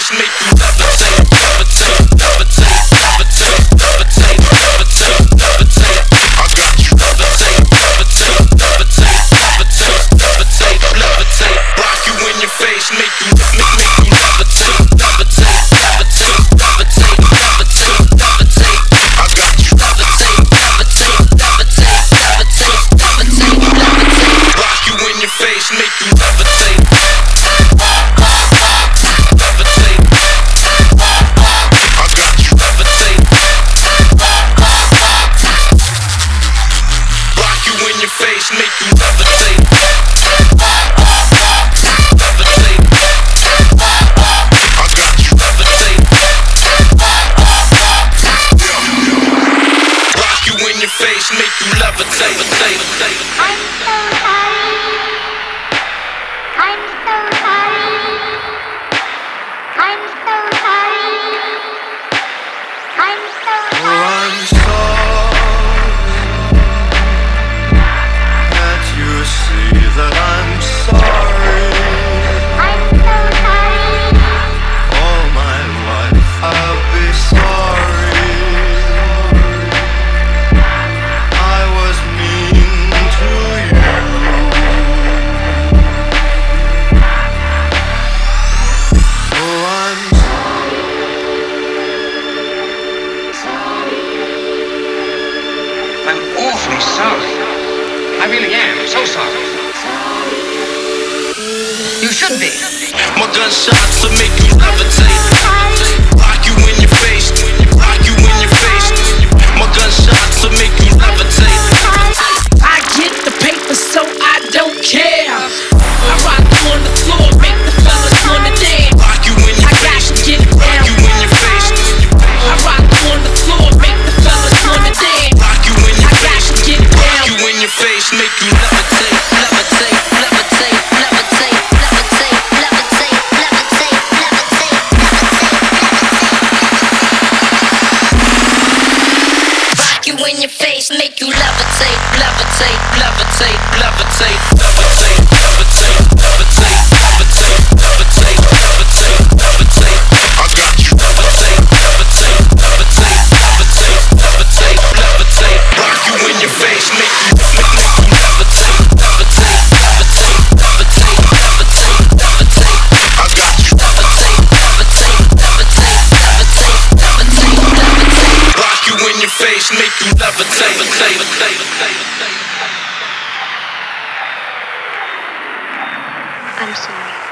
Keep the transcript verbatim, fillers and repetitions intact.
face, make you levitate, levitate, levitate, levitate, levitate, levitate, levitate. I got you levitate, levitate, levitate, levitate, levitate, levitate. Rock you in your face, make you make make you levitate, levitate, levitate, levitate, levitate, levitate. I got you levitate, levitate, levitate, levitate, levitate, levitate. Rock you in your face, make you levitate. Face, make you levitate. Levitate. I got you levitate. Rock you in your face, make you levitate. I'm so sorry. I'm so sorry. I'm so sorry. I'm so sorry. Oh, I'm sorry. That I'm sorry. I'm so sorry. All my life I'll be sorry. I was mean to you. Oh, I'm sorry. I'm awfully sorry. I really am so sorry. You should be. My gunshots will make you levitate. Rock you in your face. Rock you in your face. My gunshots will make you levitate. I get the paper, so I don't care. I rock you on the floor, make the fellas wanna dance. Rock you in your I face. got to get it Rock down. you in your face. I rock you on the floor, make the fellas wanna dance. Rock you in your I got face. to get it Rock down. you in your face, make you levitate, levitate, levitate, levitate, levitate, levitate, levitate, levitate, levitate. Rock you in your face, make you levitate, levitate, levitate, levitate, levitate, levitate, levitate, levitate, levitate, levitate, levitate. I got you levitate, levitate, levitate, levitate, levitate, levitate. Rock you in your face, make you make make you levitate, levitate, levitate, levitate, levitate, levitate. I got you levitate, levitate, levitate, levitate, levitate, levitate. Rock you in your face, make you levitate, levitate, levitate. I'm sorry.